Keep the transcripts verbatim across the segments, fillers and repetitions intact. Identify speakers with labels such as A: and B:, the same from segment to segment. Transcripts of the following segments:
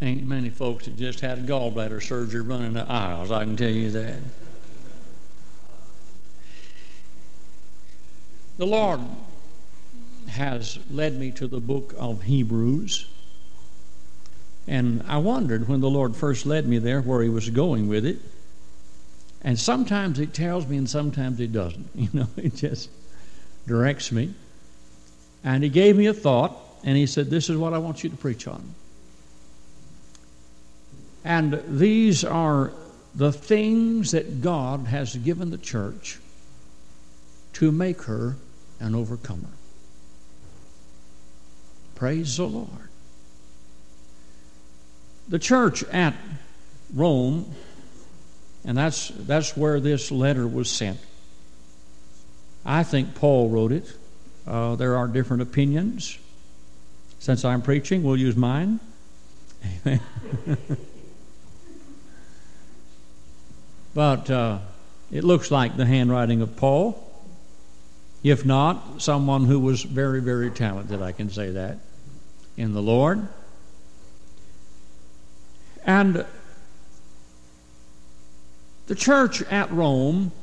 A: Ain't many folks that just had gallbladder surgery running the aisles, I can tell you that. The Lord has led me to the book of Hebrews, and I wondered when the Lord first led me there where He was going with it. And sometimes He tells me and sometimes He doesn't. You know, He just directs me. And He gave me a thought, and He said, this is what I want you to preach on. And these are the things that God has given the church to make her an overcomer. Praise the Lord. The church at Rome, and that's that's where this letter was sent. I think Paul wrote it. Uh, there are different opinions. Since I'm preaching, we'll use mine. Amen. But uh, it looks like the handwriting of Paul. If not, someone who was very, very talented, I can say that, in the Lord. And the church at Rome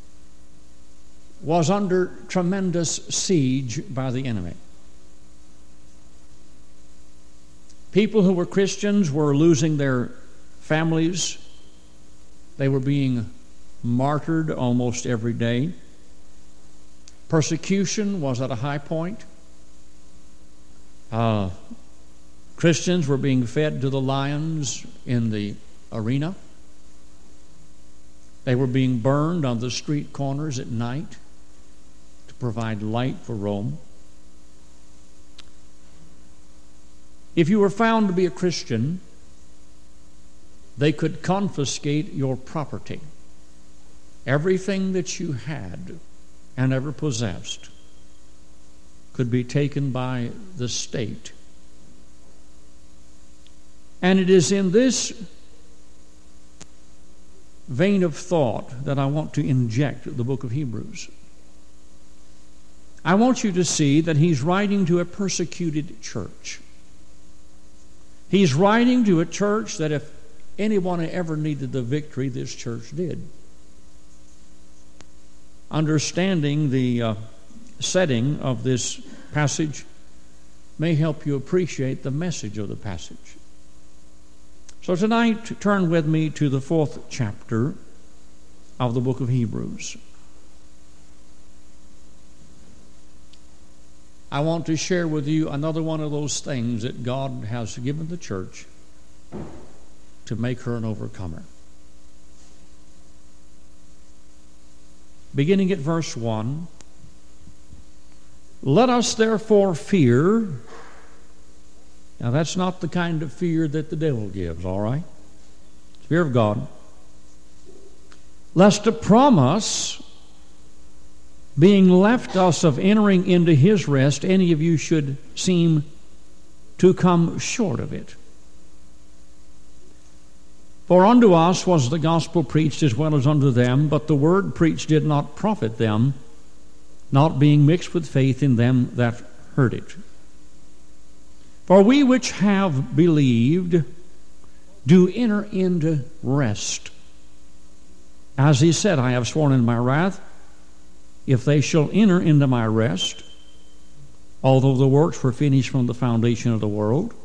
A: was under tremendous siege by the enemy. People who were Christians were losing their families. They were being martyred almost every day. Persecution was at a high point. Uh, Christians were being fed to the lions in the arena. They were being burned on the street corners at night to provide light for Rome. If you were found to be a Christian, they could confiscate your property. Everything that you had and ever possessed could be taken by the state. And it is in this vein of thought that I want to inject the book of Hebrews. I want you to see that he's writing to a persecuted church. He's writing to a church that if anyone ever needed the victory, this church did. Understanding the uh, setting of this passage may help you appreciate the message of the passage. So tonight, turn with me to the fourth chapter of the book of Hebrews. I want to share with you another one of those things that God has given the church to make her an overcomer. Beginning at verse one, let us therefore fear. Now that's not the kind of fear that the devil gives, all right? It's fear of God. Lest a promise being left us of entering into his rest, any of you should seem to come short of it. For unto us was the gospel preached as well as unto them, but the word preached did not profit them, not being mixed with faith in them that heard it. For we which have believed do enter into rest. As he said, I have sworn in my wrath, if they shall enter into my rest, although the works were finished from the foundation of the world.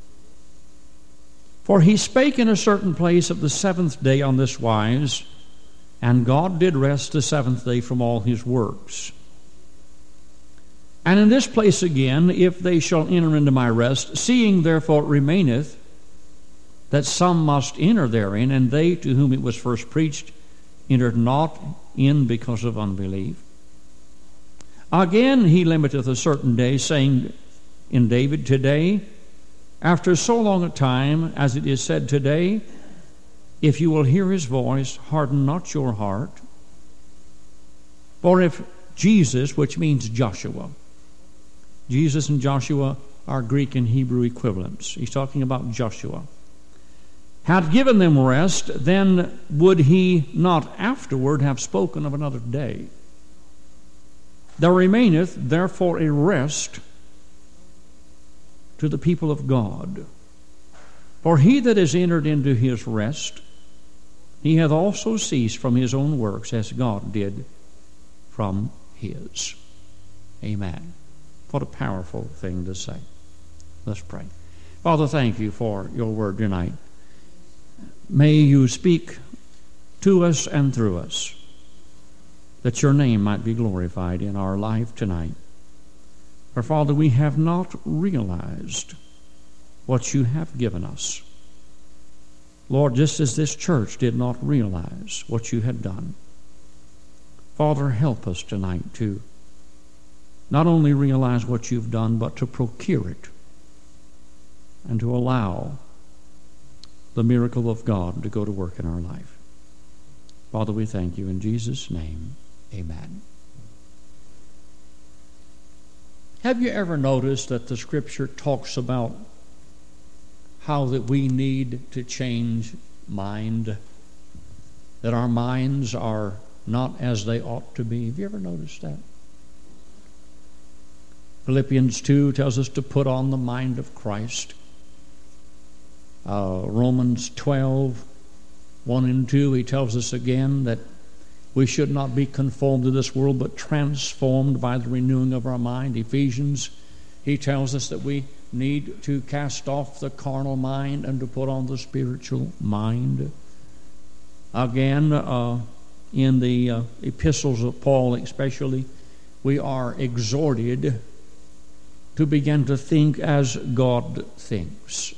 A: For he spake in a certain place of the seventh day on this wise, and God did rest the seventh day from all his works. And in this place again, if they shall enter into my rest, seeing therefore it remaineth that some must enter therein, and they to whom it was first preached entered not in because of unbelief. Again he limiteth a certain day, saying in David, today, after so long a time, as it is said today, if you will hear his voice, harden not your heart. For if Jesus, which means Joshua, Jesus and Joshua are Greek and Hebrew equivalents. He's talking about Joshua. Had given them rest, then would he not afterward have spoken of another day? There remaineth therefore a rest to the people of God. For he that is entered into his rest, he hath also ceased from his own works, as God did from his. Amen. What a powerful thing to say. Let's pray. Father, thank you for your word tonight. May you speak to us and through us, that your name might be glorified in our life tonight. For, Father, we have not realized what you have given us. Lord, just as this church did not realize what you had done. Father, help us tonight to not only realize what you've done, but to procure it and to allow the miracle of God to go to work in our life. Father, we thank you in Jesus' name. Amen. Have you ever noticed that the Scripture talks about how that we need to change mind, that our minds are not as they ought to be? Have you ever noticed that? Philippians two tells us to put on the mind of Christ. Uh, Romans twelve, one and two, he tells us again that we should not be conformed to this world, but transformed by the renewing of our mind. Ephesians, he tells us that we need to cast off the carnal mind and to put on the spiritual mind. Again, uh, in the uh, epistles of Paul especially, we are exhorted to begin to think as God thinks.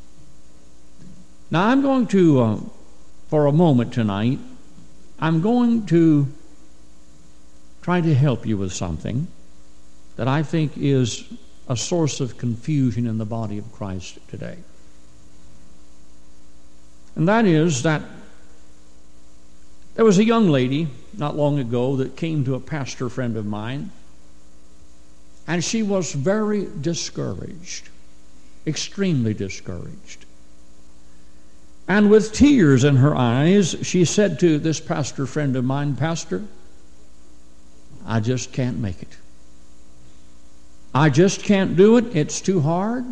A: Now, I'm going to, uh, for a moment tonight, I'm going to try to help you with something that I think is a source of confusion in the body of Christ today. And that is that there was a young lady not long ago that came to a pastor friend of mine, and she was very discouraged, extremely discouraged. And with tears in her eyes, she said to this pastor friend of mine, "Pastor, I just can't make it. I just can't do it. It's too hard.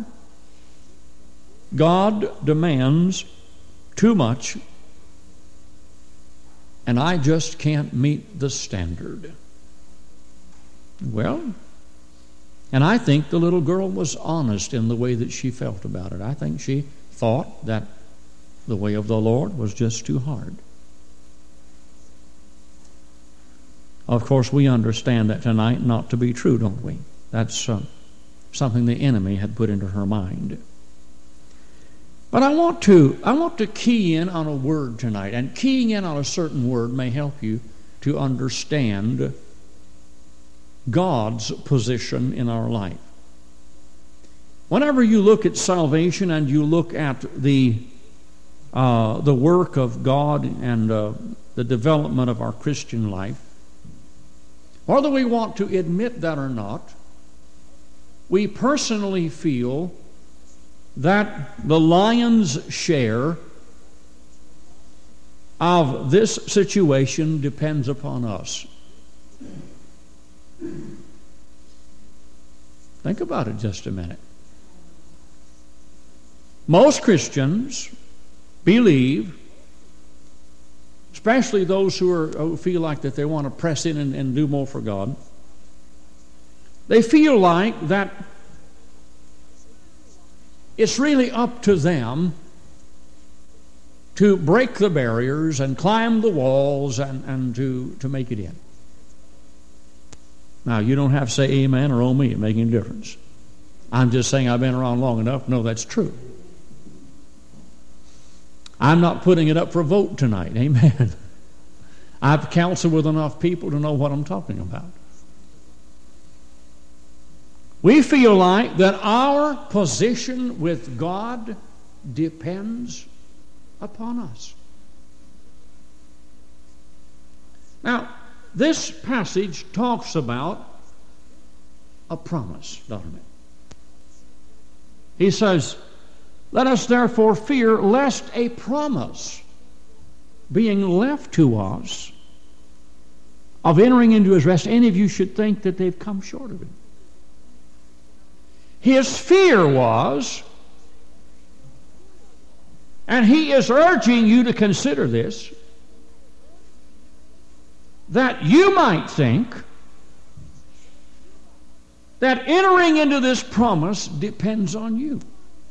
A: God demands too much, and I just can't meet the standard." Well, and I think the little girl was honest in the way that she felt about it. I think she thought that the way of the Lord was just too hard. Of course, we understand that tonight not to be true, don't we? That's uh, something the enemy had put into her mind. But I want to I want to key in on a word tonight, and keying in on a certain word may help you to understand God's position in our life. Whenever you look at salvation and you look at the uh, the work of God and uh, the development of our Christian life, whether we want to admit that or not, we personally feel that the lion's share of this situation depends upon us. Think about it just a minute. Most Christians believe, especially those who, are, who feel like that they want to press in and, and do more for God, they feel like that it's really up to them to break the barriers and climb the walls and, and to, to make it in. Now, you don't have to say amen or oh me, it makes any difference. I'm just saying I've been around long enough to know that's true. I'm not putting it up for a vote tonight, amen. I've counseled with enough people to know what I'm talking about. We feel like that our position with God depends upon us. Now, this passage talks about a promise, doesn't it? He says, "Let us therefore fear lest a promise being left to us of entering into his rest, any of you should think that they've come short of it." His fear was And he is urging you to consider this, that you might think that entering into this promise depends on you.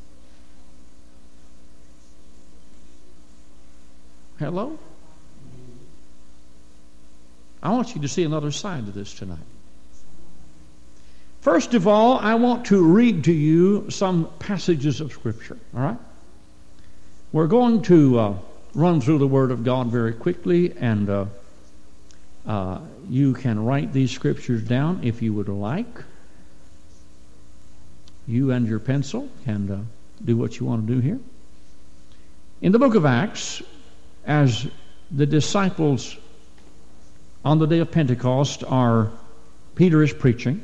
A: Hello? I want you to see another side of this tonight. First of all, I want to read to you some passages of Scripture, all right? We're going to uh, run through the Word of God very quickly, and uh, uh, you can write these Scriptures down if you would like. You and your pencil can uh, do what you want to do here. In the book of Acts, as the disciples on the day of Pentecost are, Peter is preaching,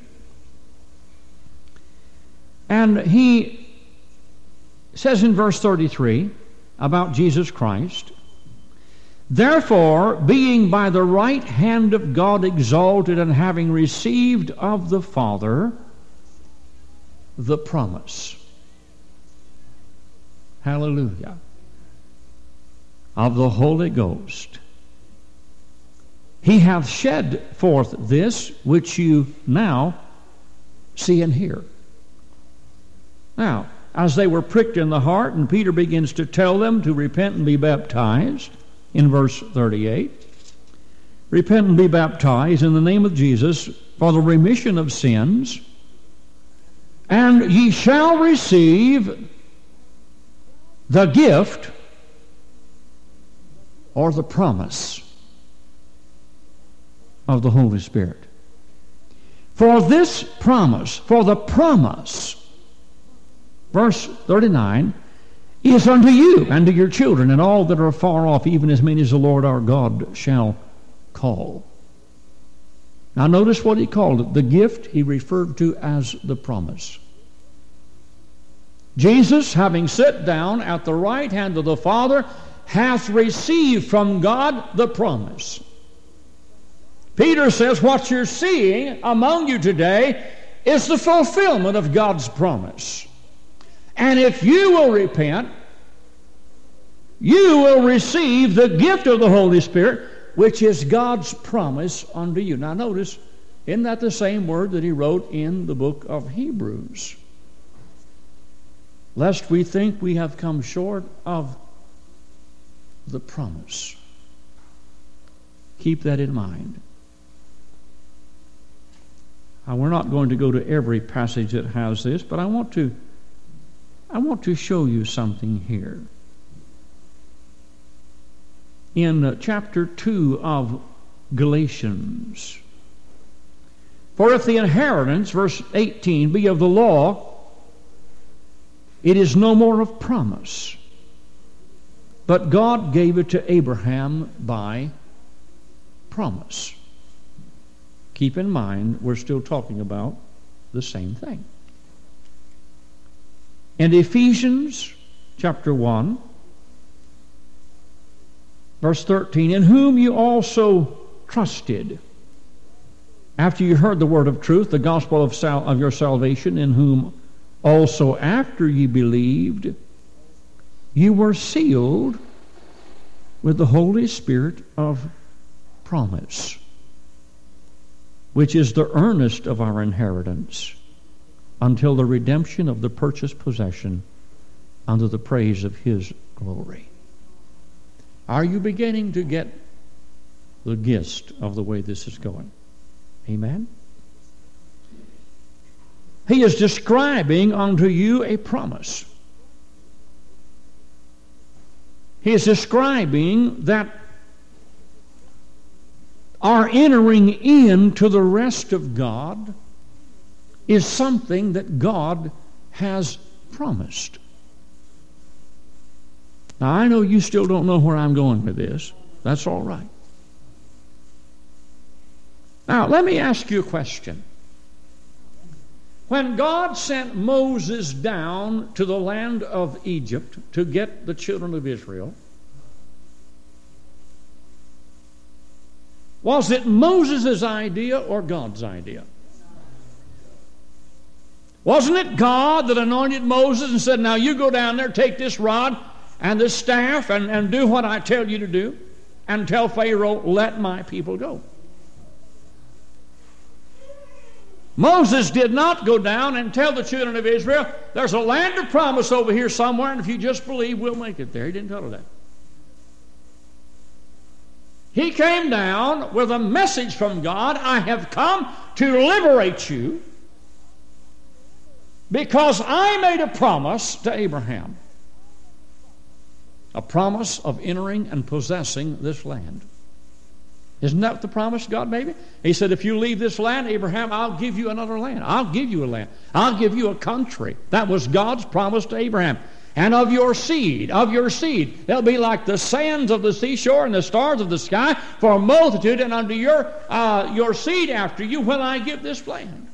A: and he says in verse thirty-three about Jesus Christ, "Therefore, being by the right hand of God exalted, and having received of the Father the promise," hallelujah, "of the Holy Ghost, he hath shed forth this which you now see and hear." Now, as they were pricked in the heart, and Peter begins to tell them to repent and be baptized, in verse thirty-eight, "Repent and be baptized in the name of Jesus for the remission of sins, and ye shall receive the gift," or the promise, "of the Holy Spirit. For this promise," for the promise, verse thirty-nine, "is unto you and to your children and all that are far off, even as many as the Lord our God shall call." Now notice what he called it. The gift he referred to as the promise. Jesus, having sat down at the right hand of the Father, hath received from God the promise. Peter says what you're seeing among you today is the fulfillment of God's promise. And if you will repent, you will receive the gift of the Holy Spirit, which is God's promise unto you. Now notice, isn't that the same word that he wrote in the book of Hebrews? "Lest we think we have come short of the promise." Keep that in mind. Now, we're not going to go to every passage that has this, but I want to I want to show you something here. In uh, chapter two of Galatians, "For if the inheritance," verse eighteen, "be of the law, it is no more of promise. But God gave it to Abraham by promise." Keep in mind, we're still talking about the same thing. In Ephesians chapter one, verse thirteen, "In whom you also trusted, after you heard the word of truth, the gospel of, sal- of your salvation, in whom also after ye believed, you were sealed with the Holy Spirit of promise, which is the earnest of our inheritance, until the redemption of the purchased possession, unto the praise of his glory." Are you beginning to get the gist of the way this is going? Amen? He is describing unto you a promise. He is describing that our entering into the rest of God is something that God has promised. Now, I know you still don't know where I'm going with this. That's all right. Now, let me ask you a question. When God sent Moses down to the land of Egypt to get the children of Israel, was it Moses' idea or God's idea? Wasn't it God that anointed Moses and said, "Now you go down there, take this rod, and the staff and, and do what I tell you to do, and tell Pharaoh, let my people go. Moses did not go down and tell the children of Israel, there's a land of promise over here somewhere, and if you just believe, we'll make it there. He didn't tell them that. He came down with a message from God, I have come to liberate you because I made a promise to Abraham. A promise of entering and possessing this land. Isn't that the promise God made me? He said, if you leave this land, Abraham, I'll give you another land. I'll give you a land. I'll give you a country. That was God's promise to Abraham. And of your seed, of your seed, they'll be like the sands of the seashore and the stars of the sky for a multitude, and unto your, uh, your seed after you will I give this land.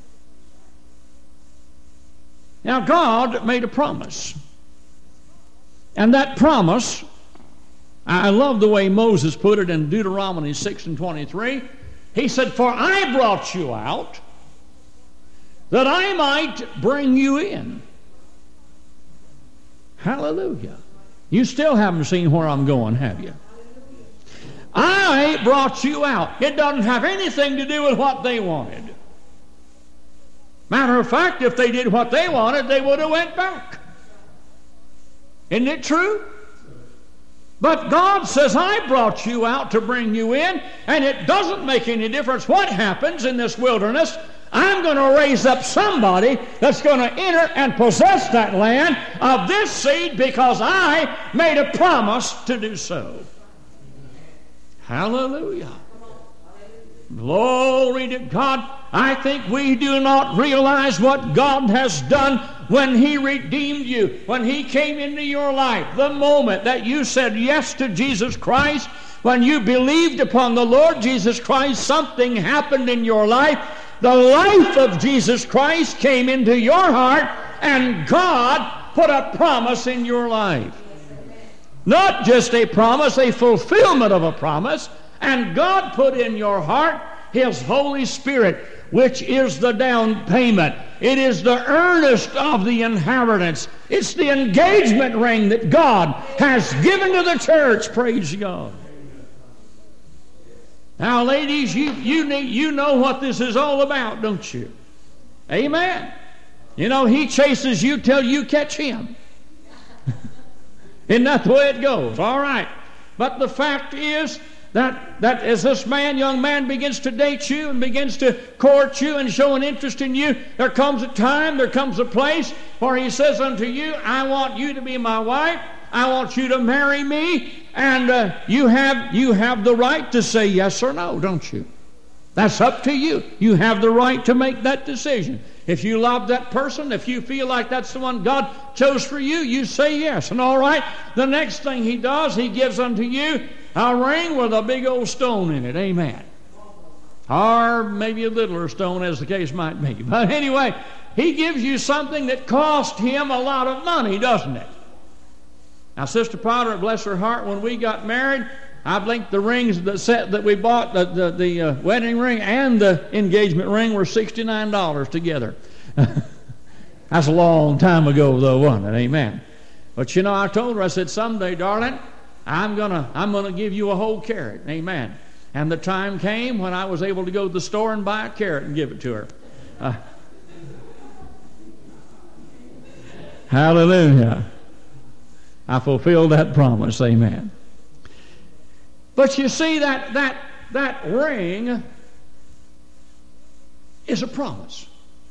A: Now God made a promise. And that promise, I love the way Moses put it in Deuteronomy six and twenty-three. He said, for I brought you out that I might bring you in. Hallelujah. You still haven't seen where I'm going, have you? I brought you out. It doesn't have anything to do with what they wanted. Matter of fact, if they did what they wanted, they would have went back. Isn't it true? But God says, I brought you out to bring you in, and it doesn't make any difference what happens in this wilderness. I'm going to raise up somebody that's going to enter and possess that land of this seed because I made a promise to do so. Hallelujah. Glory to God. I think we do not realize what God has done when He redeemed you, when He came into your life. The moment that you said yes to Jesus Christ, when you believed upon the Lord Jesus Christ, something happened in your life. The life of Jesus Christ came into your heart, and God put a promise in your life. Not just a promise, a fulfillment of a promise. And God put in your heart His Holy Spirit, which is the down payment. It is the earnest of the inheritance. It's the engagement ring that God has given to the church. Praise God. Now, ladies, you, you, need, you know what this is all about, don't you? Amen. You know, He chases you till you catch Him. Isn't that the way it goes? All right. But the fact is that, that as this man, young man, begins to date you and begins to court you and show an interest in you, there comes a time, there comes a place where he says unto you, I want you to be my wife. I want you to marry me. And uh, you have you have the right to say yes or no, don't you? That's up to you. You have the right to make that decision. If you love that person, if you feel like that's the one God chose for you, you say yes. And all right, the next thing he does, he gives unto you a ring with a big old stone in it. Amen. Or maybe a littler stone, as the case might be. But anyway, he gives you something that cost him a lot of money, doesn't it? Now, Sister Potter, bless her heart, when we got married, I think the rings, the set that we bought, the, the, the uh, wedding ring and the engagement ring were sixty-nine dollars together. That's a long time ago, though, wasn't it? Amen. But, you know, I told her, I said, someday, darling, I'm going to I'm gonna give you a whole carrot. Amen. And the time came when I was able to go to the store and buy a carrot and give it to her. Uh, hallelujah. I fulfilled that promise. Amen. But you see, that that that ring is a promise,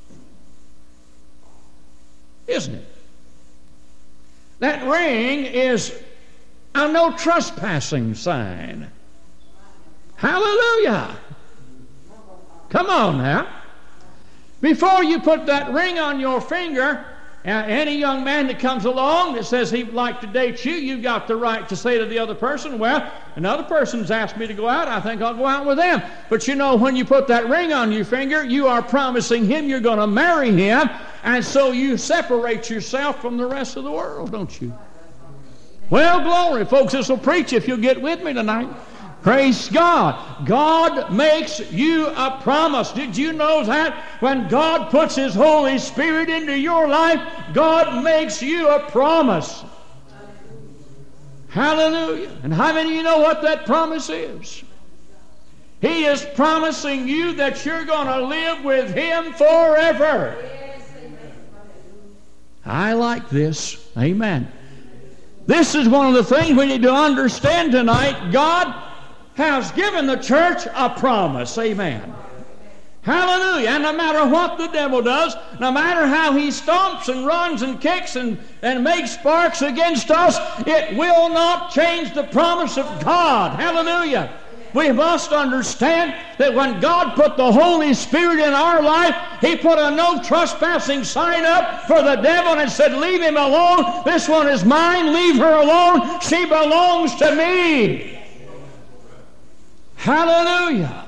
A: isn't it? That ring is a no trespassing sign. Hallelujah. Come on now. Before you put that ring on your finger, Uh, any young man that comes along that says he'd like to date you, you've got the right to say to the other person, well, another person's asked me to go out, I think I'll go out with them. But you know, when you put that ring on your finger, you are promising him you're going to marry him, and so you separate yourself from the rest of the world, don't you? Well, glory, folks, this will preach if you'll get with me tonight. Praise God. God makes you a promise. Did you know that? When God puts His Holy Spirit into your life, God makes you a promise. Hallelujah. And how many of you know what that promise is? He is promising you that you're going to live with Him forever. I like this. Amen. This is one of the things we need to understand tonight. God has given the church a promise. Amen. Hallelujah. And no matter what the devil does, no matter how he stomps and runs and kicks and, and makes sparks against us, it will not change the promise of God. Hallelujah. We must understand that when God put the Holy Spirit in our life, He put a no trespassing sign up for the devil and said, leave him alone. This one is mine. Leave her alone. She belongs to me. Hallelujah.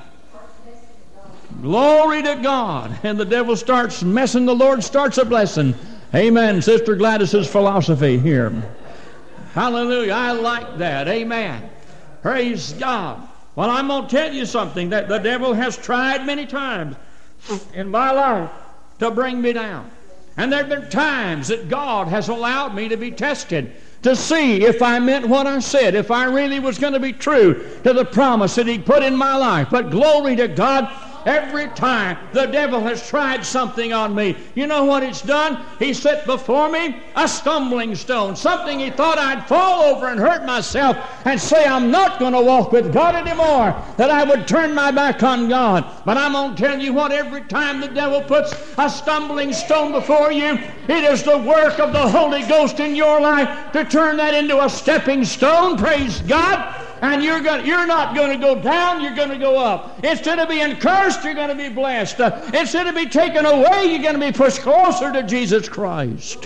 A: Glory to God. And the devil starts messing, the Lord starts a blessing. Amen. Sister Gladys's philosophy here. Hallelujah. I like that. Amen. Praise God. Well, I'm going to tell you something that the devil has tried many times in my life to bring me down. And there have been times that God has allowed me to be tested to see if I meant what I said, if I really was going to be true to the promise that He put in my life. But glory to God, every time the devil has tried something on me, you know what it's done? He set before me a stumbling stone, something he thought I'd fall over and hurt myself and say I'm not going to walk with God anymore, that I would turn my back on God. But I'm going to tell you what, every time the devil puts a stumbling stone before you, it is the work of the Holy Ghost in your life to turn that into a stepping stone. Praise God. And you're going, you're not going to go down, you're going to go up. Instead of being cursed, you're going to be blessed. Uh, instead of being taken away, you're going to be pushed closer to Jesus Christ.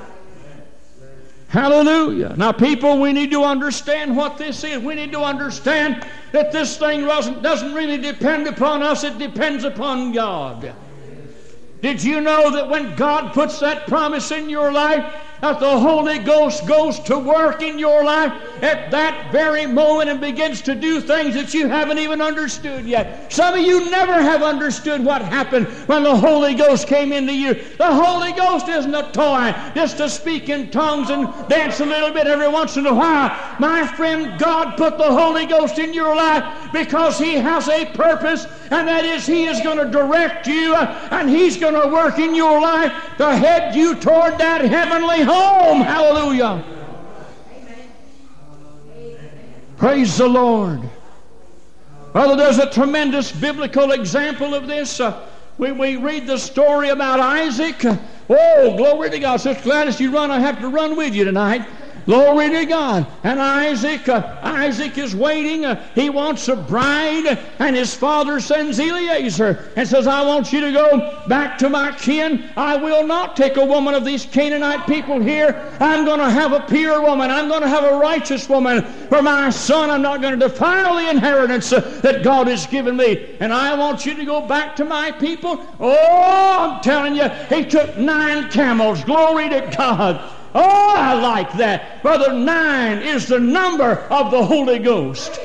A: Hallelujah. Now, people, we need to understand what this is. We need to understand that this thing doesn't, doesn't really depend upon us, it depends upon God. Did you know that when God puts that promise in your life, that the Holy Ghost goes to work in your life at that very moment and begins to do things that you haven't even understood yet? Some of you never have understood what happened when the Holy Ghost came into you. The Holy Ghost isn't a toy just to speak in tongues and dance a little bit every once in a while. My friend, God put the Holy Ghost in your life because He has a purpose, and that is He is going to direct you and He's going to work in your life to head you toward that heavenly home. Home. Hallelujah. Amen. Praise the Lord. Well, there's a tremendous biblical example of this. Uh, we, we read the story about Isaac. Uh, oh, glory to God. Sister Gladys, you run, I have to run with you tonight. Glory to God. And Isaac, uh, Isaac is waiting. Uh, he wants a bride, and his father sends Eliezer and says, I want you to go back to my kin. I will not take a woman of these Canaanite people here. I'm going to have a pure woman. I'm going to have a righteous woman for my son. I'm not going to defile the inheritance uh, that God has given me. And I want you to go back to my people. Oh, I'm telling you, he took nine camels. Glory to God. Oh, I like that. Brother, nine is the number of the Holy Ghost.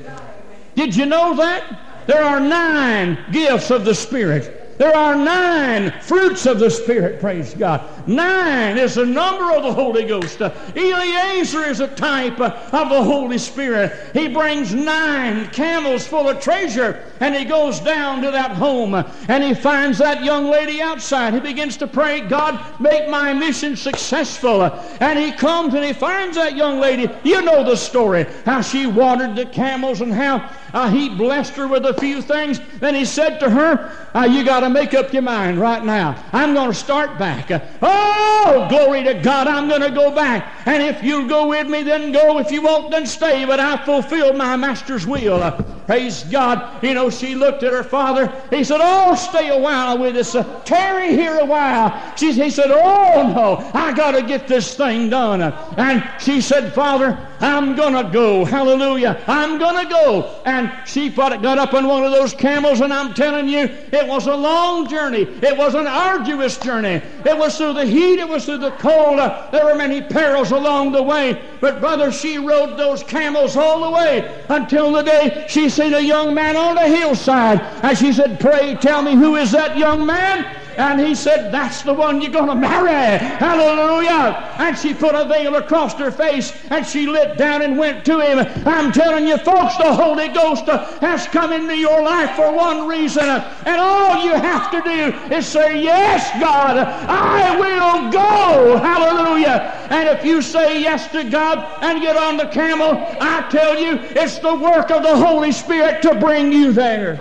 A: Did you know that? There are nine gifts of the Spirit. There are nine fruits of the Spirit, praise God. Nine is the number of the Holy Ghost. Uh, Eliezer is a type uh, of the Holy Spirit. He brings nine camels full of treasure, and he goes down to that home, uh, and he finds that young lady outside. He begins to pray, God, make my mission successful. Uh, and he comes and he finds that young lady. You know the story, how she watered the camels and how uh, he blessed her with a few things. Then he said to her, uh, you got to make up your mind right now. I'm going to start back. Uh, oh, glory to God, I'm going to go back. And if you'll go with me, then go. If you won't, then stay. But I fulfilled my master's will. Uh, praise God. You know, she looked at her father. He said, oh, stay a while with us. Uh, tarry here a while. She, he said, oh, no, I got to get this thing done. Uh, and she said, Father, I'm going to go. Hallelujah. I'm going to go. And she got up on one of those camels, and I'm telling you, it was a long journey. It was an arduous journey. It was through the heat. It was through the cold. Uh, there were many perils along the way. But, brother, she rode those camels all the way until the day she seen a young man on the hillside. And she said, pray tell me, who is that young man? And he said, that's the one you're going to marry. Hallelujah. And she put a veil across her face and she lit down and went to him. I'm telling you, folks, the Holy Ghost has come into your life for one reason. And all you have to do is say, yes, God, I will go. Hallelujah. And if you say yes to God and get on the camel, I tell you, it's the work of the Holy Spirit to bring you there.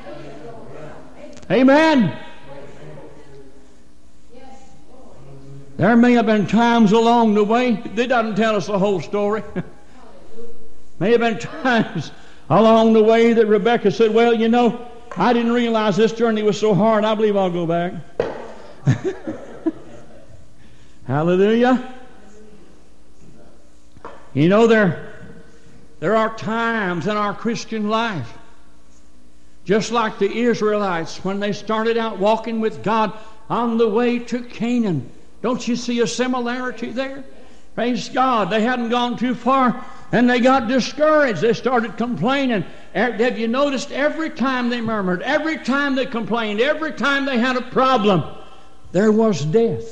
A: Amen. There may have been times along the way, they doesn't tell us the whole story. May have been times along the way that Rebecca said, well, you know, I didn't realize this journey was so hard. I believe I'll go back. Hallelujah. You know, there, there are times in our Christian life, just like the Israelites when they started out walking with God on the way to Canaan. Don't you see a similarity there? Praise God. They hadn't gone too far and they got discouraged. They started complaining. Have you noticed every time they murmured, every time they complained, every time they had a problem, there was death?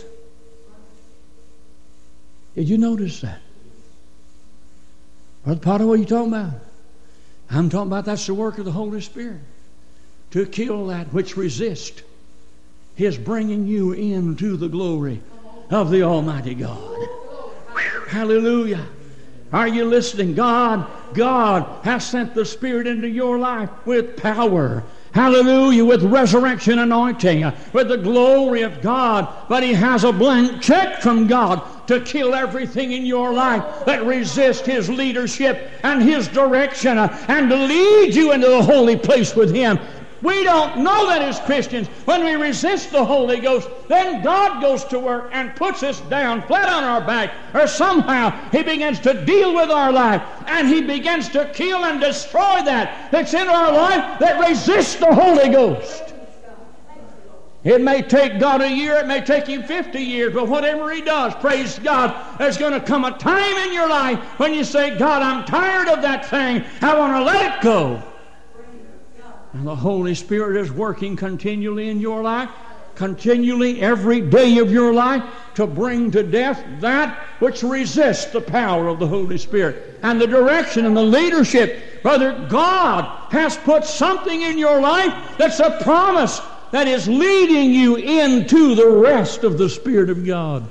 A: Did you notice that? Brother Potter, what are you talking about? I'm talking about that's the work of the Holy Spirit. To kill that which resists His bringing you into the glory of the Almighty God. Hallelujah. Are you listening? God, God has sent the Spirit into your life with power. Hallelujah, with resurrection anointing, with the glory of God. But He has a blank check from God to kill everything in your life that resists His leadership and His direction, and to lead you into the holy place with Him. We don't know that as Christians. When we resist the Holy Ghost, then God goes to work and puts us down flat on our back, or somehow He begins to deal with our life, and He begins to kill and destroy that that's in our life that resists the Holy Ghost. It may take God a year, it may take Him fifty years, but whatever He does, praise God, there's going to come a time in your life when you say, God, I'm tired of that thing. I want to let it go. And the Holy Spirit is working continually in your life, continually every day of your life, to bring to death that which resists the power of the Holy Spirit and the direction and the leadership. Brother, God has put something in your life that's a promise that is leading you into the rest of the Spirit of God.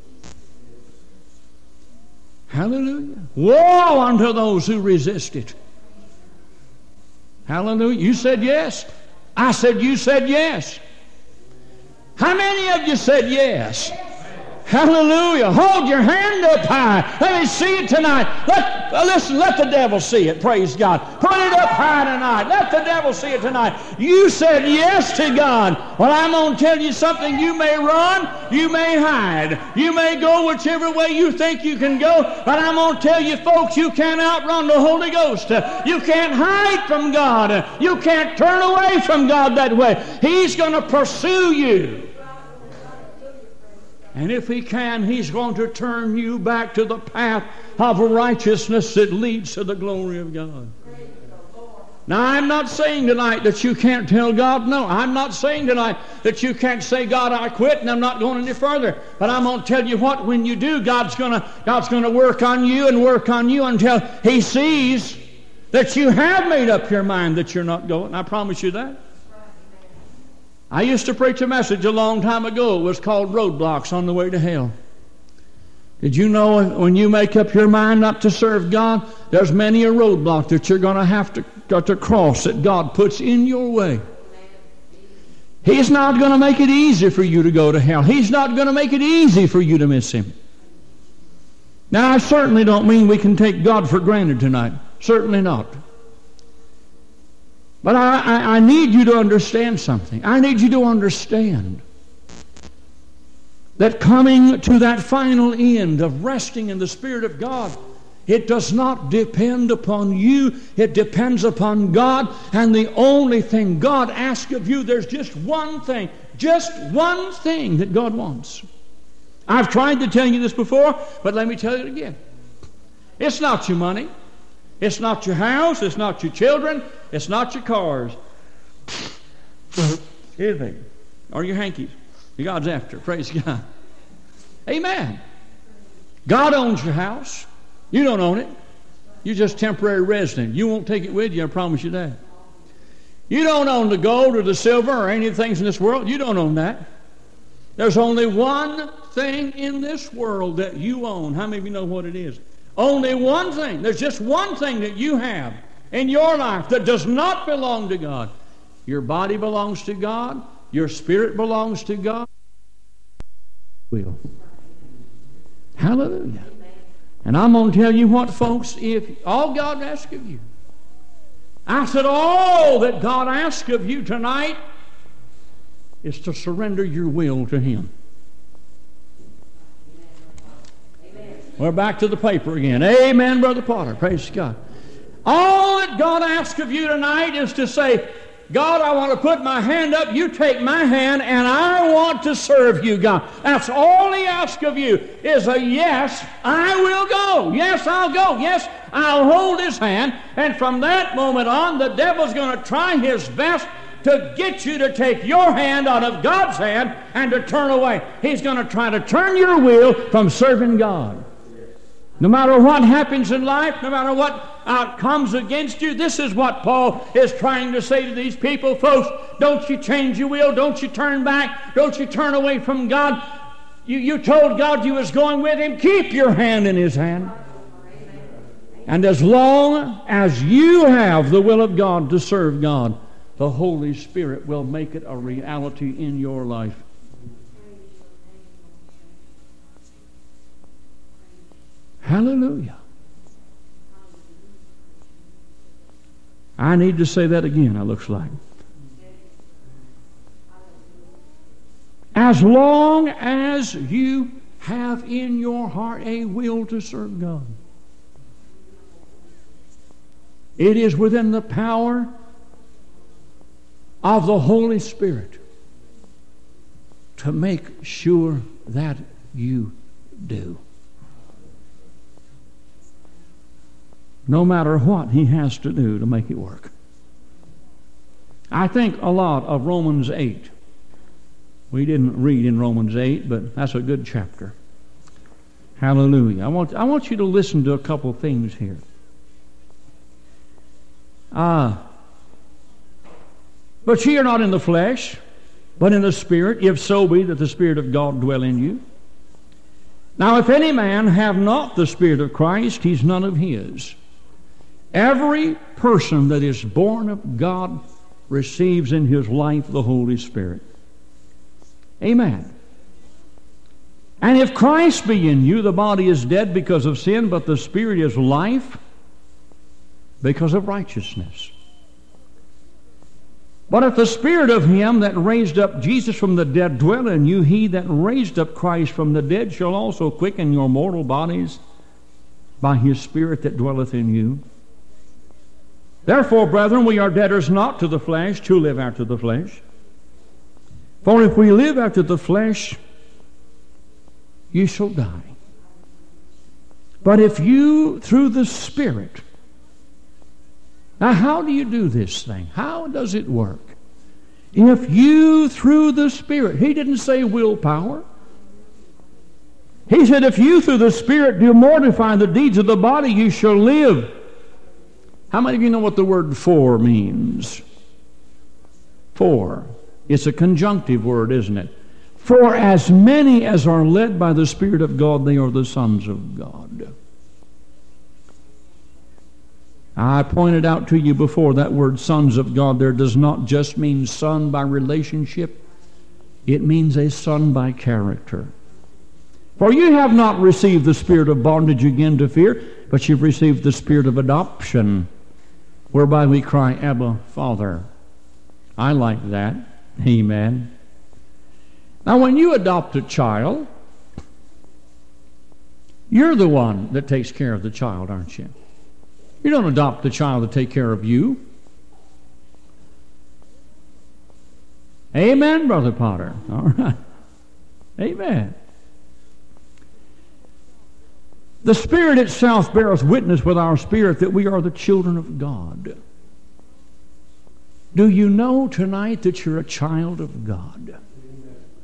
A: Hallelujah. Woe unto those who resist it. Hallelujah. You said yes. I said you said yes. How many of you said yes? Hallelujah. Hold your hand up high. Let me see it tonight. Let, uh, listen, let the devil see it. Praise God. Put it up high tonight. Let the devil see it tonight. You said yes to God. Well, I'm going to tell you something. You may run. You may hide. You may go whichever way you think you can go. But I'm going to tell you, folks, you can't outrun the Holy Ghost. You can't hide from God. You can't turn away from God that way. He's going to pursue you. And if He can, He's going to turn you back to the path of righteousness that leads to the glory of God. Now, I'm not saying tonight that you can't tell God no. I'm not saying tonight that you can't say, God, I quit and I'm not going any further. But I'm going to tell you what, when you do, God's going to God's going to work on you and work on you until He sees that you have made up your mind that you're not going. I promise you that. I used to preach a message a long time ago. It was called Roadblocks on the Way to Hell. Did you know when you make up your mind not to serve God, there's many a roadblock that you're going to have to, got to cross that God puts in your way. He's not going to make it easy for you to go to hell. He's not going to make it easy for you to miss Him. Now, I certainly don't mean we can take God for granted tonight. Certainly not. But I, I, I need you to understand something. I need you to understand that coming to that final end of resting in the Spirit of God, it does not depend upon you. It depends upon God. And the only thing God asks of you, there's just one thing, just one thing that God wants. I've tried to tell you this before, but let me tell you it again. It's not your money. It's not your house. It's not your children. It's not your cars. Excuse me. or your hankies. God's after. Praise God. Amen. God owns your house. You don't own it. You're just temporary resident. You won't take it with you, I promise you that. You don't own the gold or the silver or any things in this world. You don't own that. There's only one thing in this world that you own. How many of you know what it is? Only one thing. There's just one thing that you have in your life that does not belong to God. Your body belongs to God. Your spirit belongs to God. Will. Hallelujah. And I'm going to tell you what, folks, if all God asks of you, I said all that God asks of you tonight is to surrender your will to Him. Amen. We're back to the paper again. Amen, Brother Potter. Praise God. All that God asks of you tonight is to say, God, I want to put my hand up. You take my hand, and I want to serve you, God. That's all He asks of you is a yes, I will go. Yes, I'll go. Yes, I'll hold His hand. And from that moment on, the devil's going to try his best to get you to take your hand out of God's hand and to turn away. He's going to try to turn your will from serving God. No matter what happens in life, no matter what uh, comes against you, this is what Paul is trying to say to these people. Folks, don't you change your will. Don't you turn back. Don't you turn away from God. You, you told God you was going with Him. Keep your hand in His hand. And as long as you have the will of God to serve God, the Holy Spirit will make it a reality in your life. Hallelujah. I need to say that again, it looks like. As long as you have in your heart a will to serve God, it is within the power of the Holy Spirit to make sure that you do. No matter what He has to do to make it work. I think a lot of Romans eight. We didn't read in Romans eight, but that's a good chapter. Hallelujah. I want, I want you to listen to a couple things here. Ah, but ye are not in the flesh, but in the Spirit, if so be that the Spirit of God dwell in you. Now if any man have not the Spirit of Christ, he's none of His. Every person that is born of God receives in his life the Holy Spirit. Amen. And if Christ be in you, the body is dead because of sin, but the Spirit is life because of righteousness. But if the Spirit of Him that raised up Jesus from the dead dwell in you, He that raised up Christ from the dead shall also quicken your mortal bodies by His Spirit that dwelleth in you. Therefore, brethren, we are debtors not to the flesh, to live after the flesh. For if we live after the flesh, you shall die. But if you, through the Spirit... Now, how do you do this thing? How does it work? If you, through the Spirit... He didn't say willpower. He said, if you, through the Spirit, do mortify the deeds of the body, you shall live. How many of you know what the word for means? For. It's a conjunctive word, isn't it? For as many as are led by the Spirit of God, they are the sons of God. I pointed out to you before that word sons of God there does not just mean son by relationship. It means a son by character. For you have not received the spirit of bondage again to fear, but you've received the spirit of adoption, whereby we cry, Abba, Father. I like that. Amen. Now, when you adopt a child, you're the one that takes care of the child, aren't you? You don't adopt the child to take care of you. Amen, Brother Potter. All right. Amen. The Spirit itself beareth witness with our spirit that we are the children of God. Do you know tonight that you're a child of God?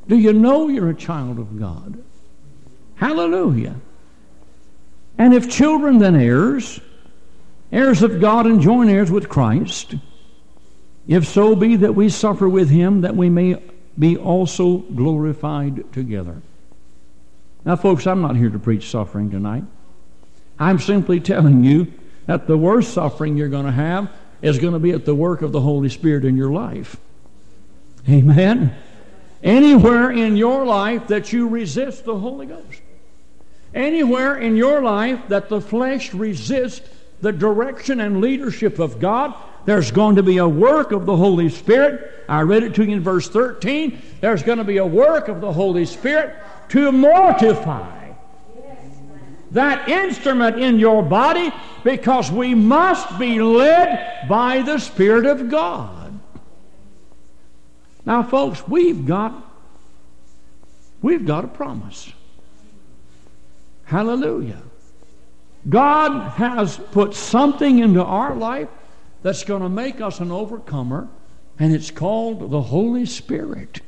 A: Do you know you're a child of God? Hallelujah. And if children, then heirs, heirs of God and joint heirs with Christ, if so be that we suffer with him, that we may be also glorified together. Now, folks, I'm not here to preach suffering tonight. I'm simply telling you that the worst suffering you're going to have is going to be at the work of the Holy Spirit in your life. Amen? Anywhere in your life that you resist the Holy Ghost, anywhere in your life that the flesh resists the direction and leadership of God, there's going to be a work of the Holy Spirit. I read it to you in verse thirteen. There's going to be a work of the Holy Spirit to mortify that instrument in your body, because we must be led by the Spirit of God. Now, folks, we've got we've got a promise. Hallelujah. God has put something into our life that's going to make us an overcomer, and it's called the Holy Spirit.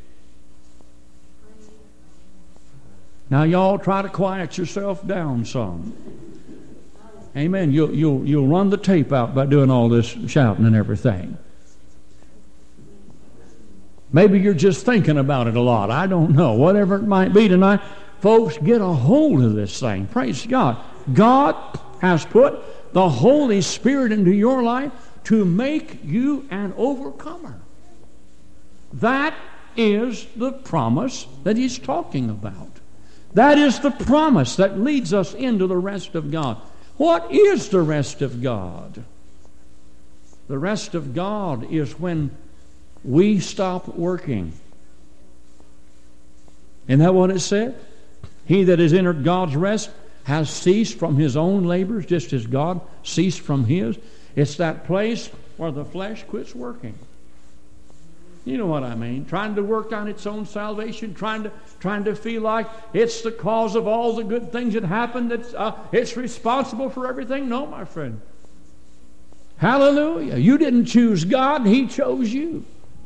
A: Now, y'all try to quiet yourself down some. Amen. You'll, you'll, you'll run the tape out by doing all this shouting and everything. Maybe you're just thinking about it a lot. I don't know. Whatever it might be tonight, folks, get a hold of this thing. Praise God. God has put the Holy Spirit into your life to make you an overcomer. That is the promise that he's talking about. That is the promise that leads us into the rest of God. What is the rest of God? The rest of God is when we stop working. Isn't that what it said? He that has entered God's rest has ceased from his own labors, just as God ceased from his. It's that place where the flesh quits working. You know what I mean? Trying to work on its own salvation, trying to trying to feel like it's the cause of all the good things that happen, that uh, it's responsible for everything. No, my friend. Hallelujah. You didn't choose God, he chose you.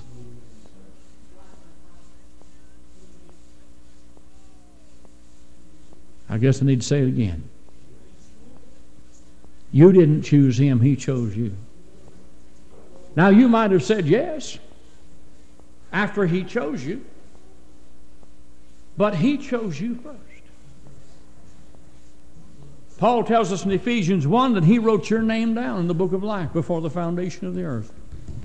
A: I guess I need to say it again. You didn't choose him, he chose you. Now, you might have said yes after he chose you, but he chose you first. Paul tells us in Ephesians one that he wrote your name down in the book of life before the foundation of the earth.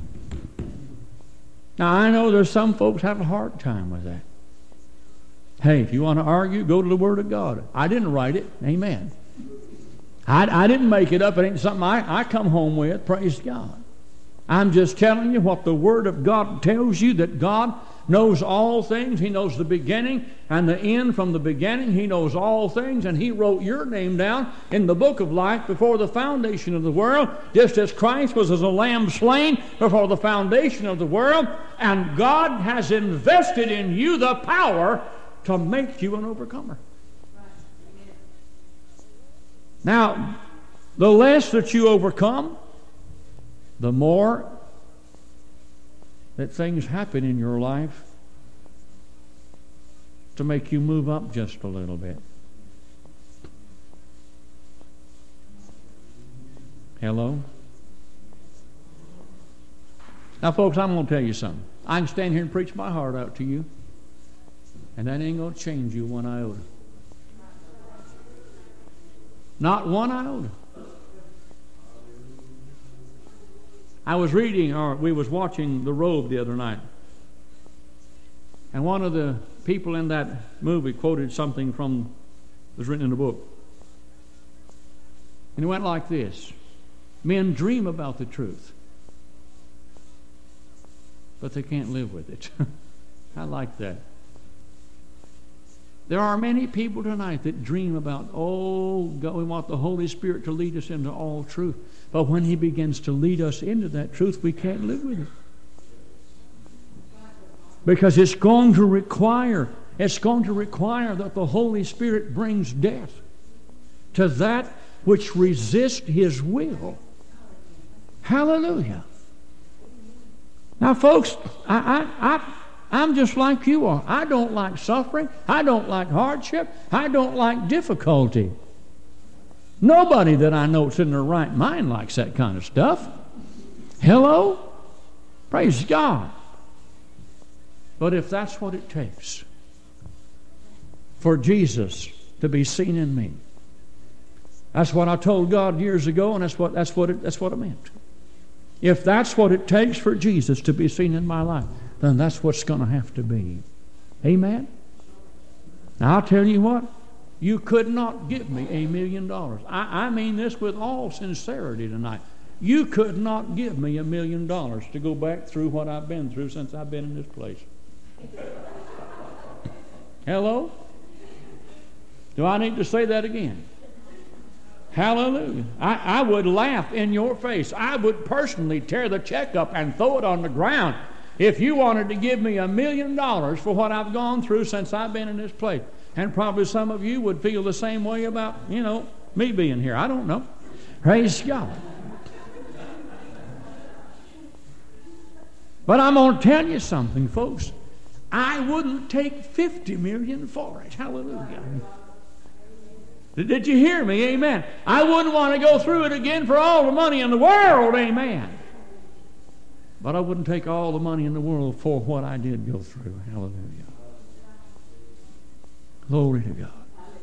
A: Now, I know there's some folks have a hard time with that. Hey, if you want to argue, go to the Word of God. I didn't write it. Amen. I, I didn't make it up. It ain't something I, I come home with. Praise God. I'm just telling you what the Word of God tells you, that God knows all things. He knows the beginning and the end from the beginning. He knows all things, and he wrote your name down in the book of life before the foundation of the world, just as Christ was as a lamb slain before the foundation of the world. And God has invested in you the power to make you an overcomer. Now, the less that you overcome, the more that things happen in your life to make you move up just a little bit. Hello? Now, folks, I'm going to tell you something. I can stand here and preach my heart out to you, and that ain't going to change you one iota. Not one iota. I was reading, or we was watching The Robe the other night, and one of the people in that movie quoted something from that was written in the book, and it went like this: men dream about the truth, but they can't live with it. I like that. There are many people tonight that dream about, oh, God, we want the Holy Spirit to lead us into all truth. But when he begins to lead us into that truth, we can't live with it. Because it's going to require, it's going to require that the Holy Spirit brings death to that which resists his will. Hallelujah. Now, folks, I, I, I, I'm just like you are. I don't like suffering. I don't like hardship. I don't like difficulty. Nobody that I know that's in their right mind likes that kind of stuff. Hello? Praise God. But if that's what it takes for Jesus to be seen in me, that's what I told God years ago, and that's what that's what it, that's what it meant. If that's what it takes for Jesus to be seen in my life, then that's what's going to have to be. Amen? Now, I'll tell you what. You could not give me a million dollars. I, I mean this with all sincerity tonight. You could not give me a million dollars to go back through what I've been through since I've been in this place. Hello? Do I need to say that again? Hallelujah. I, I would laugh in your face. I would personally tear the check up and throw it on the ground if you wanted to give me a million dollars for what I've gone through since I've been in this place. And probably some of you would feel the same way about, you know, me being here. I don't know. Praise God. But I'm going to tell you something, folks. I wouldn't take fifty million dollars for it. Hallelujah. Did you hear me? Amen. I wouldn't want to go through it again for all the money in the world. Amen. But I wouldn't take all the money in the world for what I did go through. Hallelujah. Glory to God.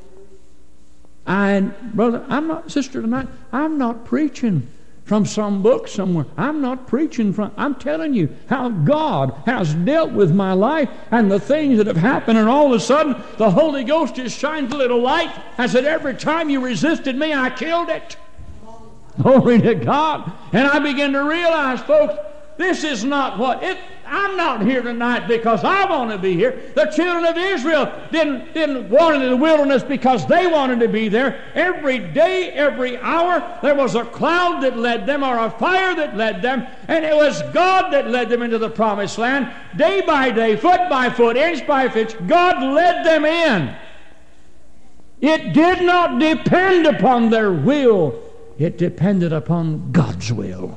A: And brother, I'm not, sister tonight, I'm not preaching from some book somewhere. I'm not preaching from, I'm telling you how God has dealt with my life and the things that have happened, and all of a sudden the Holy Ghost just shines a little light and said, every time you resisted me, I killed it. Glory to God. And I began to realize, folks, this is not what it, I'm not here tonight because I want to be here. The children of Israel didn't, didn't want it in the wilderness because they wanted to be there. Every day, every hour, there was a cloud that led them or a fire that led them, and it was God that led them into the promised land. Day by day, foot by foot, inch by inch, God led them in. It did not depend upon their will. It depended upon God's will.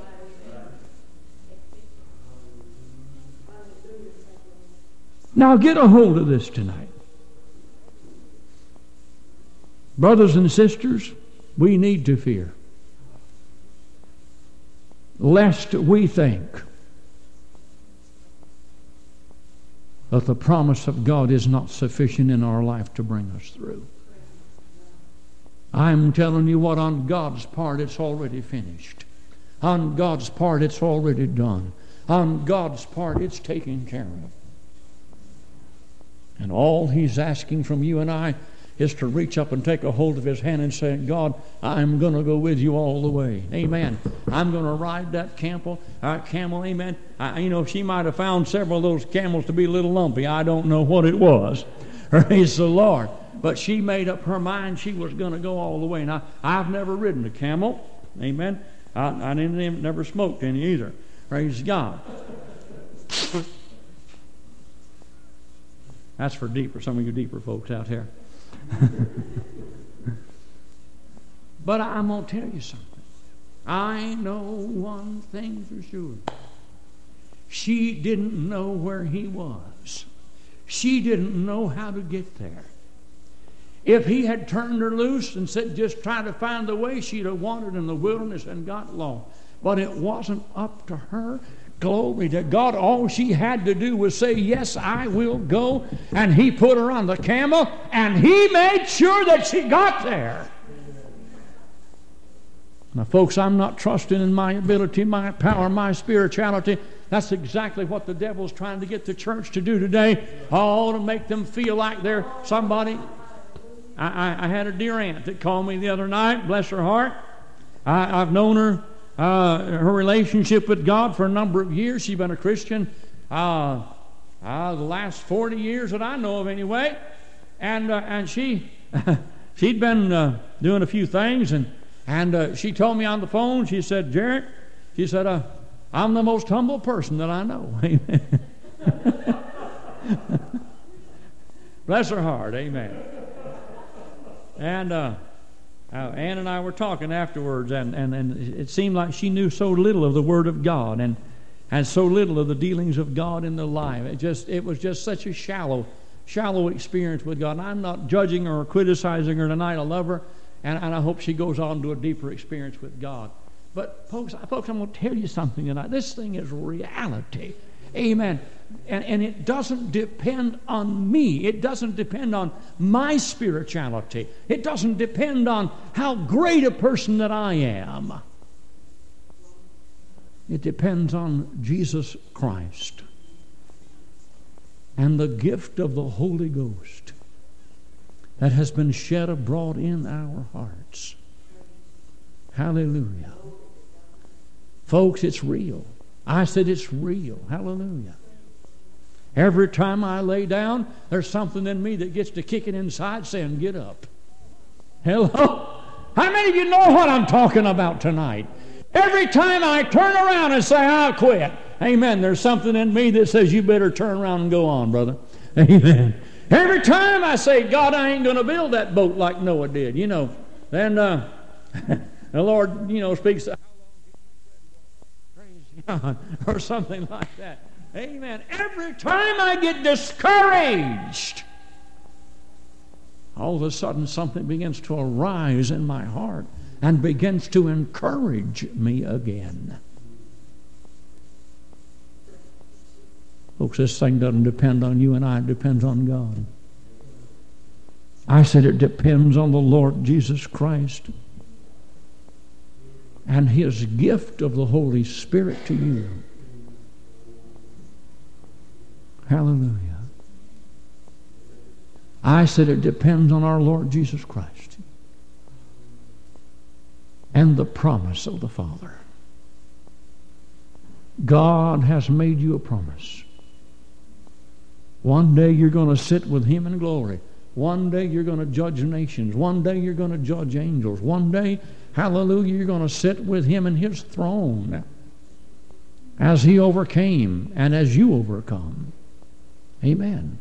A: Now get a hold of this tonight. Brothers and sisters, we need to fear, lest we think that the promise of God is not sufficient in our life to bring us through. I'm telling you what, on God's part it's already finished. On God's part it's already done. On God's part it's taken care of. And all He's asking from you and I is to reach up and take a hold of His hand and say, God, I'm going to go with you all the way. Amen. I'm going to ride that camel. Uh, camel, amen. I, you know, she might have found several of those camels to be a little lumpy. I don't know what it was. Praise the Lord. But she made up her mind she was going to go all the way. Now, I've never ridden a camel. Amen. I, I didn't, never smoked any either. Praise God. That's for deeper, some of you deeper folks out here. But I'm going to tell you something. I know one thing for sure. She didn't know where he was. She didn't know how to get there. If he had turned her loose and said, just try to find the way, she'd have wandered in the wilderness and got lost. But it wasn't up to her. Glory to God. All she had to do was say, yes, I will go. And he put her on the camel, and he made sure that she got there. Now, folks, I'm not trusting in my ability, my power, my spirituality. That's exactly what the devil's trying to get the church to do today. Oh, to make them feel like they're somebody. I, I, I had a dear aunt that called me the other night, bless her heart. I, I've known her. Uh, her relationship with God for a number of years. She's been a Christian uh, uh, the last forty years that I know of anyway. And uh, and she, she'd been uh, doing a few things, and, and uh, she told me on the phone, she said, Jarrett, she said, uh, I'm the most humble person that I know. Amen. Bless her heart. Amen. And uh, Uh, Ann and I were talking afterwards, and, and, and it seemed like she knew so little of the Word of God. And and so little of the dealings of God in their life. It just it was just such a shallow, shallow experience with God. And I'm not judging her or criticizing her tonight. I love her, and, and I hope she goes on to a deeper experience with God. But folks, folks, I'm going to tell you something tonight. This thing is reality. Amen. And, and it doesn't depend on me. It doesn't depend on my spirituality. It doesn't depend on how great a person that I am. It depends on Jesus Christ and the gift of the Holy Ghost that has been shed abroad in our hearts. Hallelujah. Folks, it's real. I said it's real. Hallelujah. Every time I lay down, there's something in me that gets to kicking inside saying, get up. Hello? How many of you know what I'm talking about tonight? Every time I turn around and say, I'll quit. Amen. There's something in me that says, you better turn around and go on, brother. Amen. Every time I say, God, I ain't going to build that boat like Noah did, you know, then uh, the Lord, you know, speaks, or something like that. Amen. Every time I get discouraged, all of a sudden something begins to arise in my heart and begins to encourage me again. Folks, this thing doesn't depend on you and I, it depends on God. I said it depends on the Lord Jesus Christ and His gift of the Holy Spirit to you. Hallelujah. I said it depends on our Lord Jesus Christ and the promise of the Father. God has made you a promise. One day you're going to sit with Him in glory. One day you're going to judge nations. One day you're going to judge angels. One day, hallelujah, you're going to sit with Him in His throne as He overcame and as you overcome. Amen.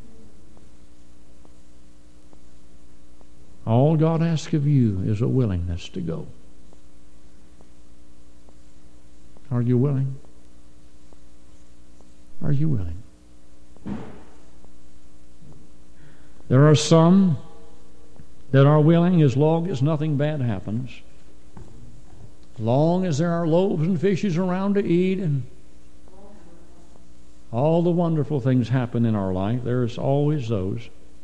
A: All God asks of you is a willingness to go. Are you willing? Are you willing? There are some that are willing as long as nothing bad happens. As long as there are loaves and fishes around to eat and all the wonderful things happen in our life, there's always those.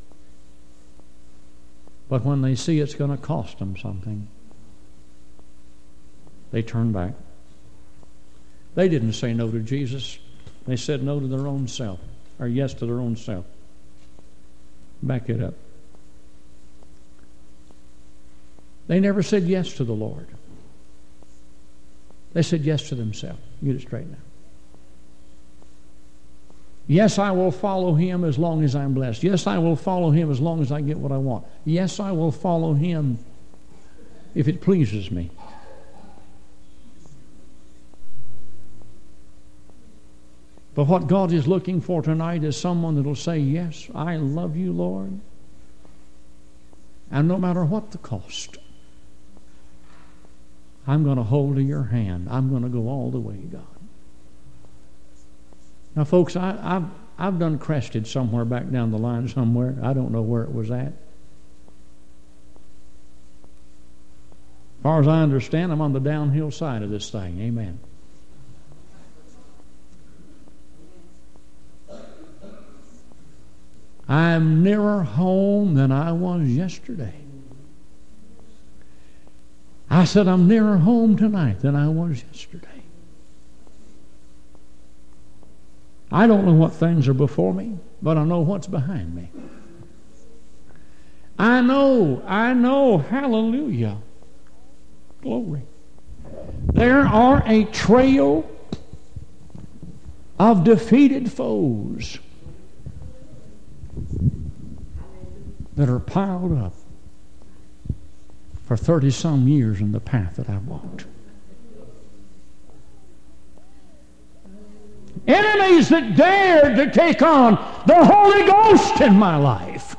A: But when they see it's going to cost them something, they turn back. They didn't say no to Jesus. They said no to their own self, or yes to their own self. Back it up. They never said yes to the Lord. They said yes to themselves. Get it straight now. Yes, I will follow Him as long as I'm blessed. Yes, I will follow Him as long as I get what I want. Yes, I will follow Him if it pleases me. But what God is looking for tonight is someone that will say, yes, I love you, Lord. And no matter what the cost, I'm going to hold to your hand. I'm going to go all the way, God. Now, folks, I, I've, I've done crested somewhere back down the line somewhere. I don't know where it was at. As far as I understand, I'm on the downhill side of this thing. Amen. I'm nearer home than I was yesterday. I said, I'm nearer home tonight than I was yesterday. I don't know what things are before me, but I know what's behind me. I know, I know, hallelujah, glory. There are a trail of defeated foes that are piled up for thirty-some years in the path that I've walked. Enemies that dared to take on the Holy Ghost in my life.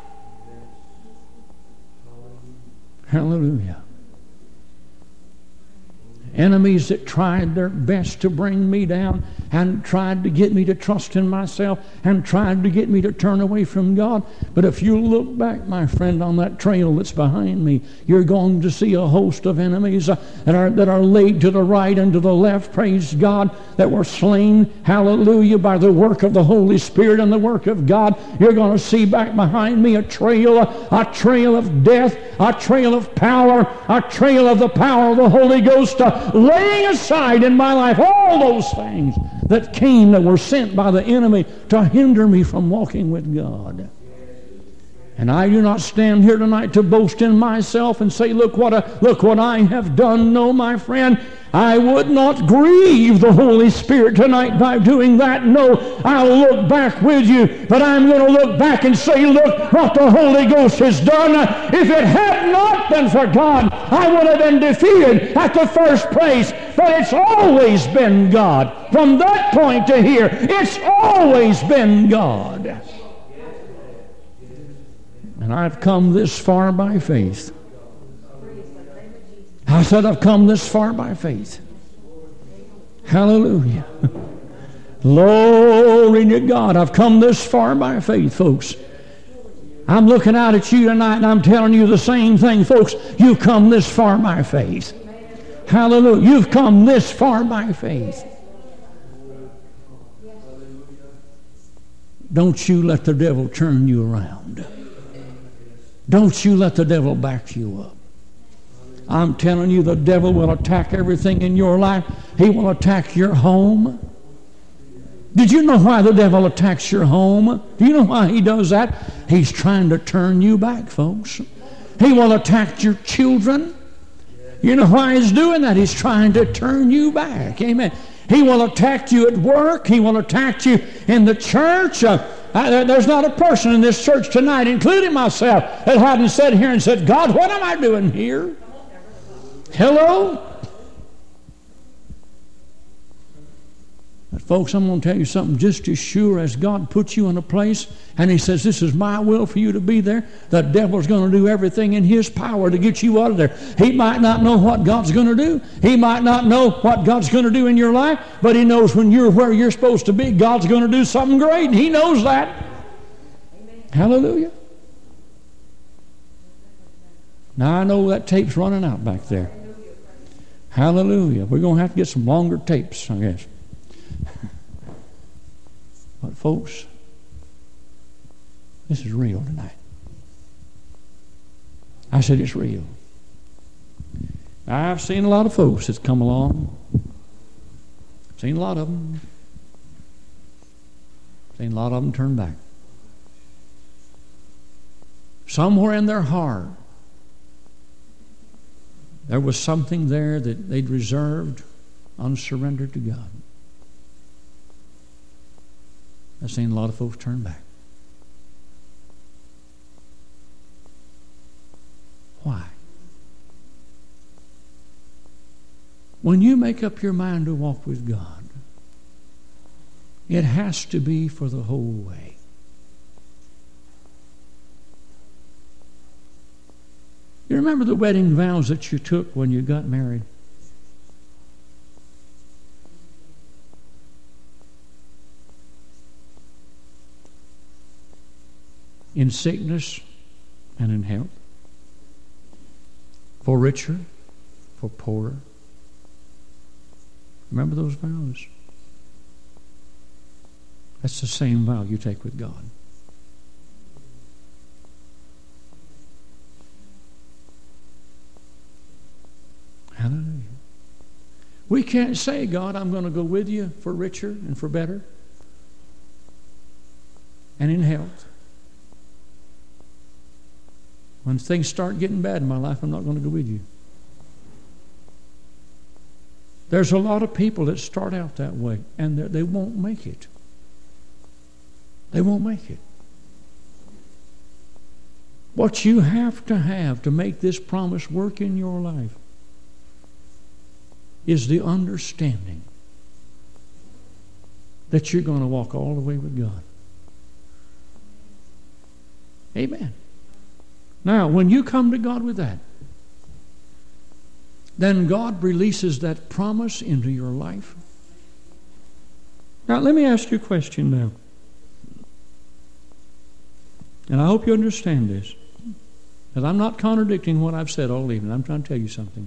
A: Hallelujah. Enemies that tried their best to bring me down and tried to get me to trust in myself and tried to get me to turn away from God. But if you look back, my friend, on that trail that's behind me, you're going to see a host of enemies uh, that are that are laid to the right and to the left, praise God, that were slain, hallelujah, by the work of the Holy Spirit and the work of God. You're going to see back behind me a trail, a, a trail of death, a trail of power, a trail of the power of the Holy Ghost, uh, laying aside in my life all those things that came that were sent by the enemy to hinder me from walking with God. And I do not stand here tonight to boast in myself and say, look what I, look what I have done. No, my friend, I would not grieve the Holy Spirit tonight by doing that. No, I'll look back with you, but I'm going to look back and say, look what the Holy Ghost has done. If it had not been for God, I would have been defeated at the first place. But it's always been God. From that point to here, it's always been God. And I've come this far by faith. I said I've come this far by faith. Hallelujah. Glory to God. I've come this far by faith, folks. I'm looking out at you tonight and I'm telling you the same thing, folks. You've come this far by faith. Hallelujah. You've come this far by faith. Don't you let the devil turn you around. Don't you let the devil back you up. I'm telling you, the devil will attack everything in your life. He will attack your home. Did you know why the devil attacks your home? Do you know why he does that? He's trying to turn you back, folks. He will attack your children. You know why he's doing that? He's trying to turn you back. Amen. He will attack you at work. He will attack you in the church. Uh, I, there's not a person in this church tonight, including myself, that hadn't sat here and said, God, what am I doing here? Hello? But folks, I'm going to tell you something. Just as sure as God puts you in a place and he says, this is my will for you to be there, the devil's going to do everything in his power to get you out of there. He might not know what God's going to do. He might not know what God's going to do in your life, but he knows when you're where you're supposed to be, God's going to do something great, and he knows that. Amen. Hallelujah. Now I know that tape's running out back there. Hallelujah. We're going to have to get some longer tapes, I guess. But folks, this is real tonight. I said it's real. I've seen a lot of folks that's come along. I've seen a lot of them. Seen a lot of them turn back. Somewhere in their heart, there was something there that they'd reserved, unsurrendered to God. I've seen a lot of folks turn back. Why? When you make up your mind to walk with God, it has to be for the whole way. You remember the wedding vows that you took when you got married? In sickness and in health, for richer, for poorer. Remember those vows? That's the same vow you take with God. Hallelujah. We can't say, God, I'm going to go with you for richer and for better and in health. When things start getting bad in my life, I'm not going to go with you. There's a lot of people that start out that way, and they won't make it. They won't make it. What you have to have to make this promise work in your life is the understanding that you're going to walk all the way with God. Amen. Now, when you come to God with that, then God releases that promise into your life. Now, let me ask you a question now. And I hope you understand this. Because I'm not contradicting what I've said all evening. I'm trying to tell you something.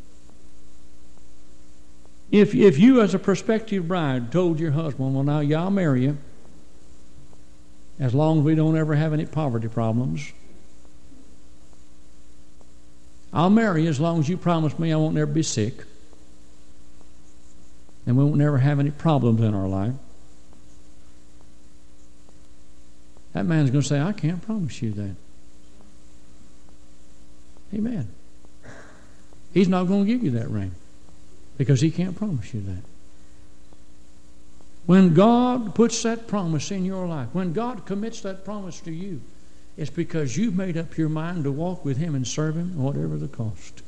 A: If, if you as a prospective bride told your husband, well, now, yeah, I'll marry you, as long as we don't ever have any poverty problems. I'll marry you as long as you promise me I won't never be sick. And we won't never have any problems in our life. That man's going to say, I can't promise you that. Amen. He's not going to give you that ring because he can't promise you that. When God puts that promise in your life, when God commits that promise to you, it's because you've made up your mind to walk with him and serve him, whatever the cost.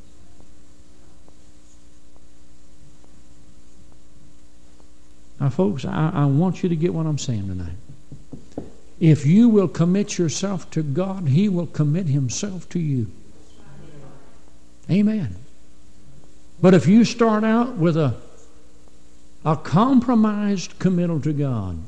A: Now, folks, I, I want you to get what I'm saying tonight. If you will commit yourself to God, he will commit himself to you. Amen. But if you start out with a, a compromised committal to God,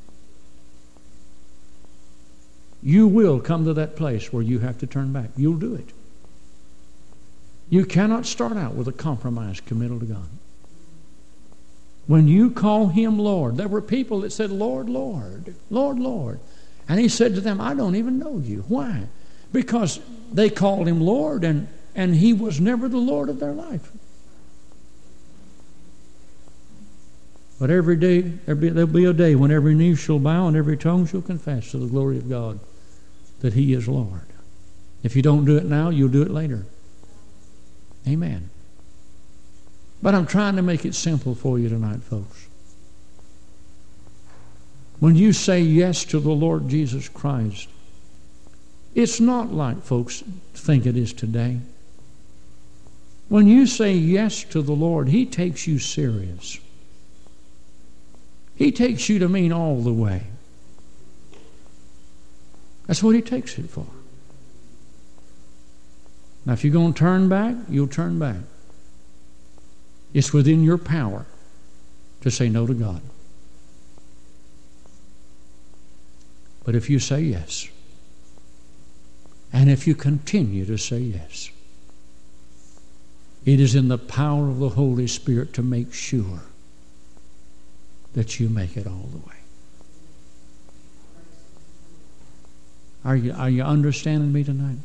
A: you will come to that place where you have to turn back. You'll do it. You cannot start out with a compromised committal to God. When you call him Lord, there were people that said, Lord, Lord, Lord, Lord. And he said to them, I don't even know you. Why? Because they called him Lord, and, and he was never the Lord of their life. But every day, there'll be, there'll be a day when every knee shall bow and every tongue shall confess to the glory of God that he is Lord. If you don't do it now, you'll do it later. Amen. But I'm trying to make it simple for you tonight, folks. When you say yes to the Lord Jesus Christ, it's not like folks think it is today. When you say yes to the Lord, he takes you serious. He takes you to mean all the way. That's what he takes it for. Now, if you're going to turn back, you'll turn back. It's within your power to say no to God. But if you say yes, and if you continue to say yes, it is in the power of the Holy Spirit to make sure that you make it all the way. Are you, are you understanding me tonight?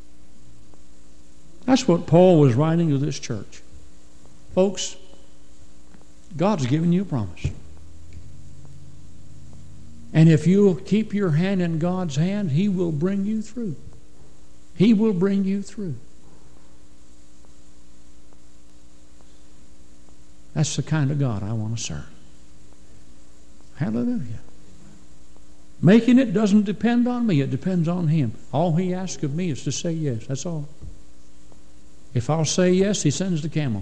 A: That's what Paul was writing to this church. Folks, God's given you a promise. And if you'll keep your hand in God's hand, he will bring you through. He will bring you through. That's the kind of God I want to serve. Hallelujah. Making it doesn't depend on me. It depends on him. All he asks of me is to say yes. That's all. If I'll say yes, he sends the camel.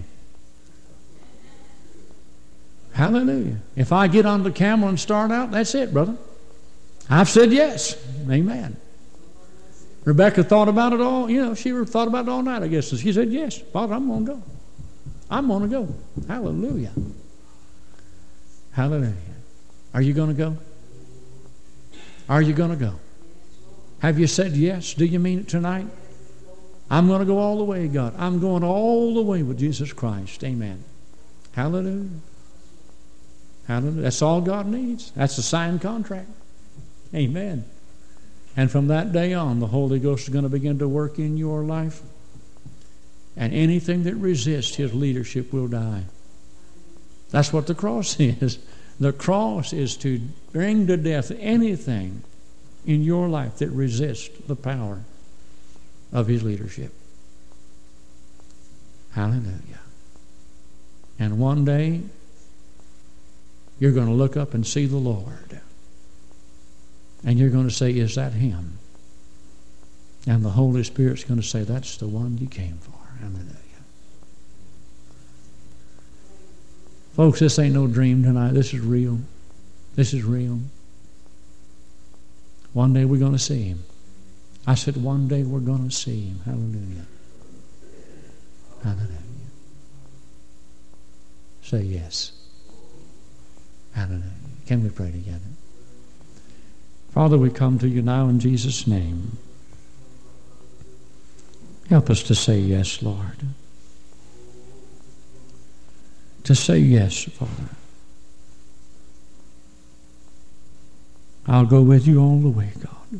A: Hallelujah. If I get on the camel and start out, that's it, brother. I've said yes. Amen. Rebecca thought about it all. You know, she thought about it all night, I guess. And she said, yes, Father, I'm going to go. I'm going to go. Hallelujah. Hallelujah. Are you going to go? Are you going to go? Have you said yes? Do you mean it tonight? I'm going to go all the way, God. I'm going all the way with Jesus Christ. Amen. Hallelujah. Hallelujah. That's all God needs. That's a signed contract. Amen. And from that day on, the Holy Ghost is going to begin to work in your life. And anything that resists his leadership will die. That's what the cross is. The cross is to bring to death anything in your life that resists the power of his leadership. Hallelujah. And one day, you're going to look up and see the Lord. And you're going to say, is that him? And the Holy Spirit's going to say, that's the one you came for. Hallelujah. Folks, this ain't no dream tonight. This is real. This is real. One day we're going to see him. I said, one day we're going to see him. Hallelujah. Hallelujah. say yes. Hallelujah. Can we pray together? Father, we come to you now in Jesus' name. Help us to say yes, Lord. To say yes, Father. I'll go with you all the way, God.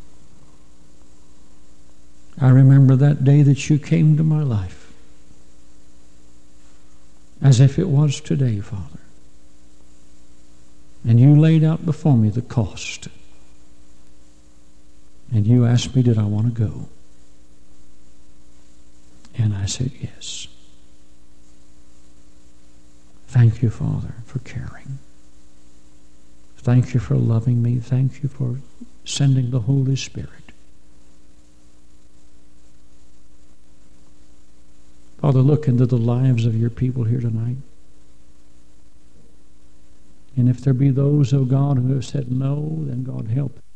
A: I remember that day that you came to my life as if it was today, Father. And you laid out before me the cost. And you asked me, did I want to go? And I said, yes. Thank you, Father, for caring. Thank you for loving me. Thank you for sending the Holy Spirit. Father, look into the lives of your people here tonight. And if there be those, oh God, who have said no, then God help